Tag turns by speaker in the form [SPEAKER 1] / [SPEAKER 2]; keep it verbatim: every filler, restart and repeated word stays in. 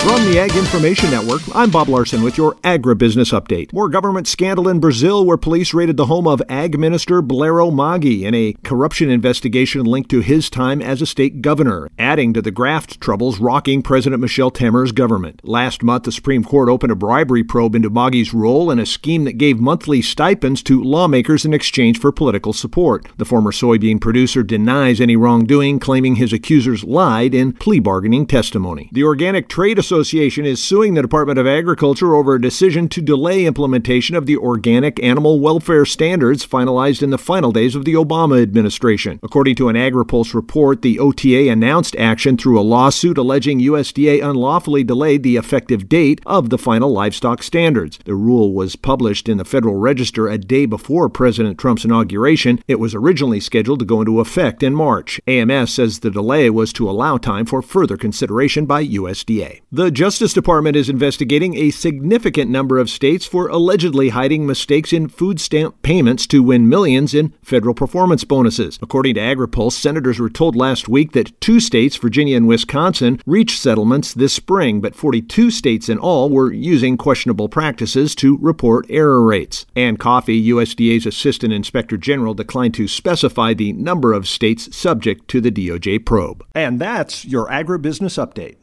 [SPEAKER 1] From the Ag Information Network, I'm Bob Larson with your agribusiness update. More government scandal in Brazil, where police raided the home of Ag Minister Blairo Maggi in a corruption investigation linked to his time as a state governor, adding to the graft troubles rocking President Michel Temer's government. Last month, the Supreme Court opened a bribery probe into Maggi's role in a scheme that gave monthly stipends to lawmakers in exchange for political support. The former soybean producer denies any wrongdoing, claiming his accusers lied in plea bargaining testimony. The Organic Trade Association Association is suing the Department of Agriculture over a decision to delay implementation of the organic animal welfare standards finalized in the final days of the Obama administration. According to an AgriPulse report, the O T A announced action through a lawsuit alleging U S D A unlawfully delayed the effective date of the final livestock standards. The rule was published in the Federal Register a day before President Trump's inauguration. It was originally scheduled to go into effect in March. A M S says the delay was to allow time for further consideration by U S D A. The Justice Department is investigating a significant number of states for allegedly hiding mistakes in food stamp payments to win millions in federal performance bonuses. According to AgriPulse, senators were told last week that two states, Virginia and Wisconsin, reached settlements this spring, but forty-two states in all were using questionable practices to report error rates. Ann Coffey, U S D A's Assistant Inspector General, declined to specify the number of states subject to the D O J probe. And that's your agribusiness update.